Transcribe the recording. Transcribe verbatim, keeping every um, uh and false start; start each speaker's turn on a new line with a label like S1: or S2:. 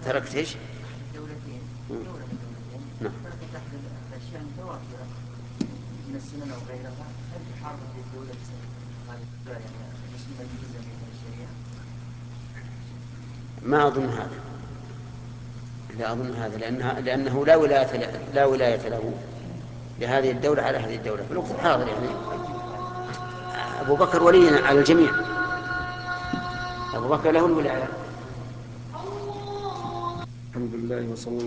S1: تركت ايش؟
S2: دولتين،
S1: مم.
S2: دولة من دولتين،
S1: نعم.
S2: تركت أحد الأشياء المتوافرة من السنن أو غيرها، هل تحارب الدولة هذه الدولة يعني المسلمة الميزة من الشريعة؟
S1: ما أظن هذا، لا أظن هذا، لأنها لأنه لا ولاية لا ولاية له لهذه الدولة على هذه الدولة في الوقت الحاضر يعني. أبو بكر ولي على الجميع، أبو بكر له الولاية. الحمد لله وصلى